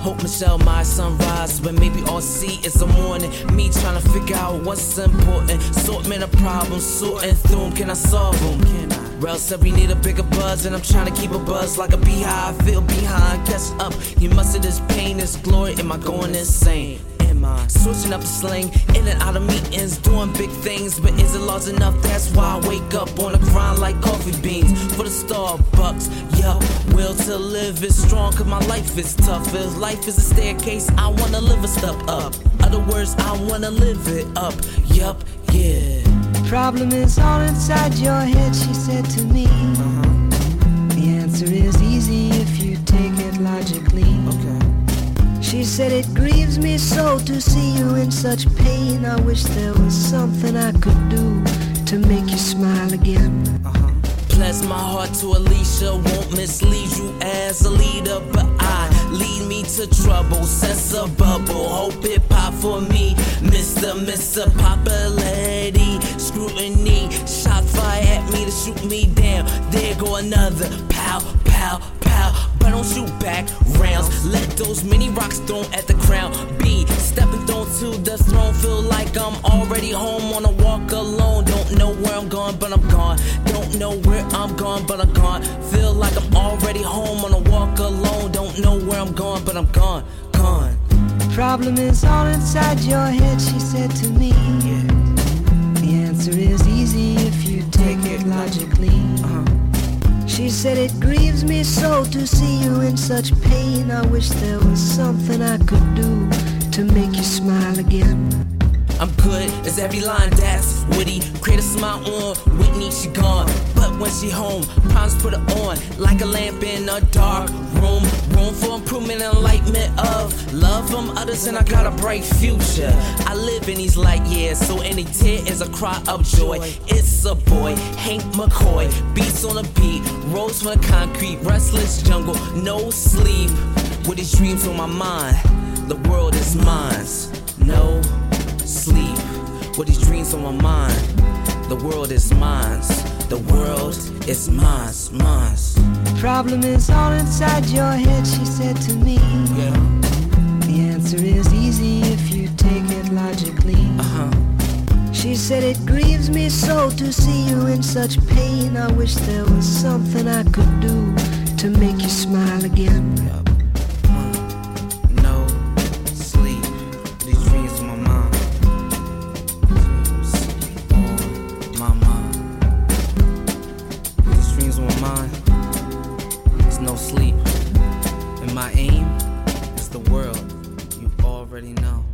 Hope Michelle my sunrise, but maybe all see is the morning. Me trying to figure out what's important. Assortment of problems, sorting through them. Can I solve them? Can I? Rel said we need a bigger buzz, and I'm trying to keep a buzz like a beehive. Feel behind, catch up. You must have this pain, this glory. Am I going insane? Switching up the slang, in and out of meetings, doing big things, but is it large enough? That's why I wake up on the grind like coffee beans for the Starbucks. Yup, will to live is strong, cause my life is tough. If life is a staircase, I wanna live a step up. Other words, I wanna live it up. Yup, yeah. Problem is all inside your head, she said to me. The answer is easy if you take it logically. Okay. She said it grieves me so to see you in such pain. I wish there was something I could do to make you smile again. Bless my heart to Alicia, won't mislead you as a leader, but I lead me to trouble, sense a bubble, hope it pop for me. Mr. Popularity, scrutiny, shot fire at me to shoot me down. There go another, pow, pow, pow. But don't shoot back rounds. Let those mini rocks thrown at the crown be stepping thrown to the throne. Feel like I'm already home on a walk alone. Don't know where I'm going, but I'm gone. Don't know where I'm going, but I'm gone. Feel like I'm already home on a walk alone. Don't know where I'm going, but I'm gone, gone. Problem is all inside your head, she said to me. Yeah. The answer is easy if you take it logically. She said it grieves me so to see you in such pain. I wish there was something I could do to make you smile again. I'm good as every line that's witty. Create a smile on Whitney, she gone. But when she home, problems put her on like a lamp in a dark room. Room for improvement and enlightenment of love from others, and I got a bright future. I live in these light years, so any tear is a cry of joy. It's a boy, Hank McCoy. Beats on a beat, rolls from the concrete, restless jungle, no sleep. With these dreams on my mind, the world is mine. No sleep. With these dreams on my mind, the world is mine. The world is mine, mine. Problem is all inside your head, she said to me. Yeah. The answer is easy if you take it logically. She said it grieves me so to see you in such pain. I wish there was something I could do to make you smile again. No sleep. These dreams on my mind. My mind. These dreams on my mind. There's no sleep. And my aim is the world. You already know.